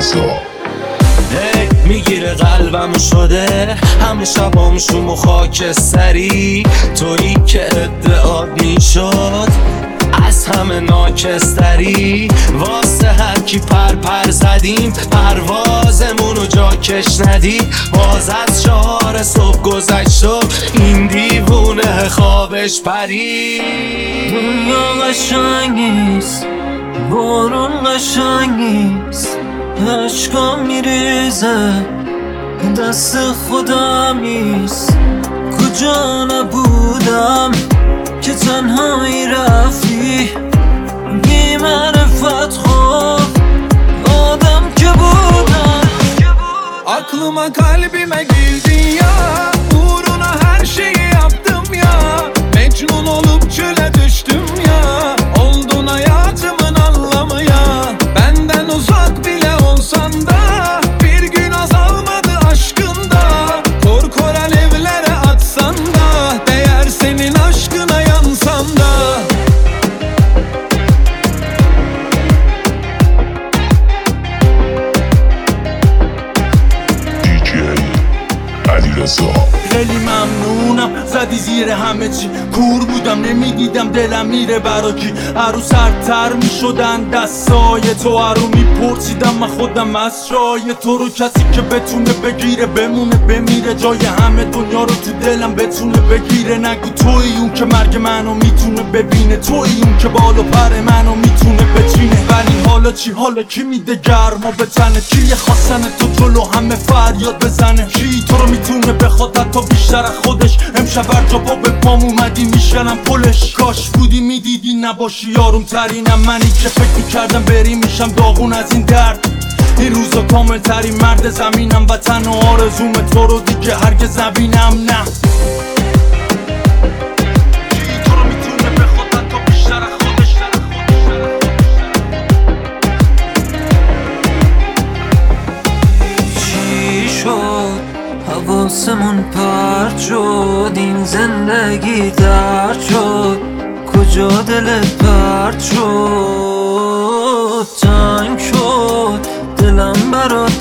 میگیره قلبمو شده همه شبام شوم و خاکستری، تویی که ادعا میشد از همه ناکستری. واسه هر کی پر زدیم پروازمونو جا کش ندید. باز از 4 صبح گذشت و این دیوونه خوابش پرید. دنیا قشنگ نیست، بارون قشنگ نیست، عشقا میریزه دست خودم نیست. کجا نبودم که تنهایی رفتی، بی معرفت خواب آدم که بودم. Aklıma kalbime girdin ya, uğruna her şeyi yaptım ya. Mecnun olup çöle düştüm ya, oldun hayatımın anlamı ya. Benden uzak bile olsan da bir gün azalmadı aşkında. Korkor alevlere atsan da değer senin aşkına yansam da. خیلی ممنونم زدی زیر همه چی، کور بودم نمیدیدم دلم میره برا کی. هرو سردتر میشدن دستای تو، هرو میپرسیدم من خودم از جای تو رو. کسی که بتونه بگیره بمونه بمیره، جای همه دنیا رو تو دلم بتونه بگیره. نگو تویی اون که مرگ منو میتونه ببینه، تویی اون که بالا پر منو میتونه بچینه. ولی حالا چی؟ حالا کی میده گرما به تنه؟ کی خواستن تو جلو همه فریاد بزنه؟ کی تو رو میتونه بخواد حتی بیشتر از خودش؟ امشب هر جا با به پام اومدی میشنم پلش. کاش بودی میدیدی نباشی یاروم ترینم منی که فکر میکردم بری میشم داغون از این درد. این روزا کامل ترین مرد زمینم و تنها آرزوم تو رو دیگه هرگز نبینم. نه حواسمون پرد شد، این زندگی درد شد، کجا دلت پرد شد؟ تنگ شد دلم برات